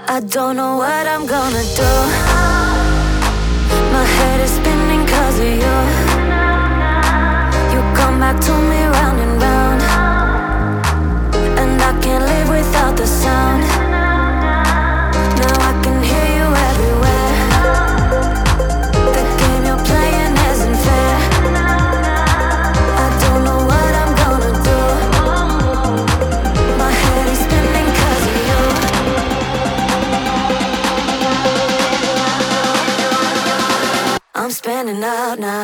I don't know what I'm gonna do. My head is spinning 'cause of you. You come back to me round and round, and I can't live without the sound. Now I can hear you everywhere. The game you're playing isn't fair. I don't know what I'm gonna do. My head is spinning 'cause of you. I'm spinning out now.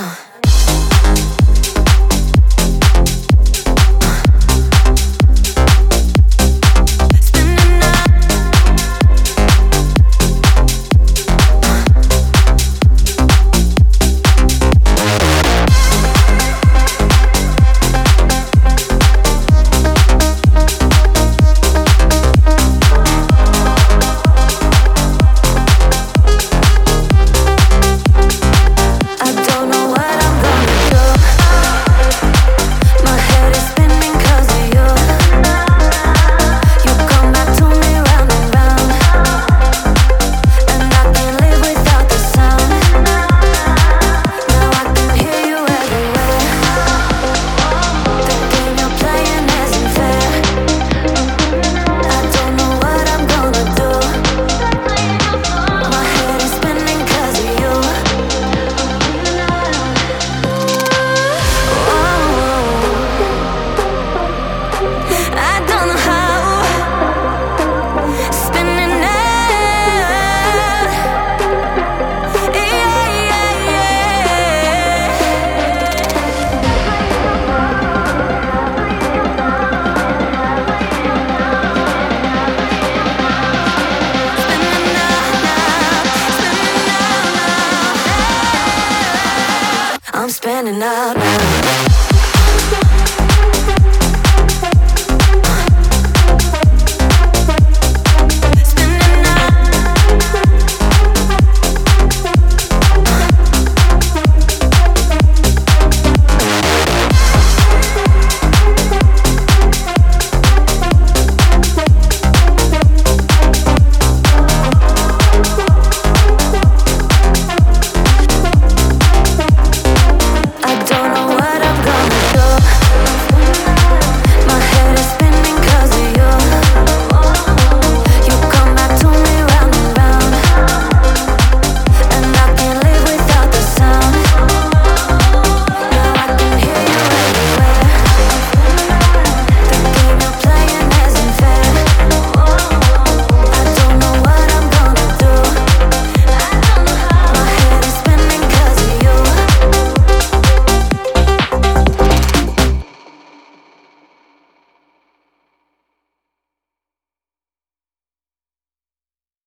I'm spinning out.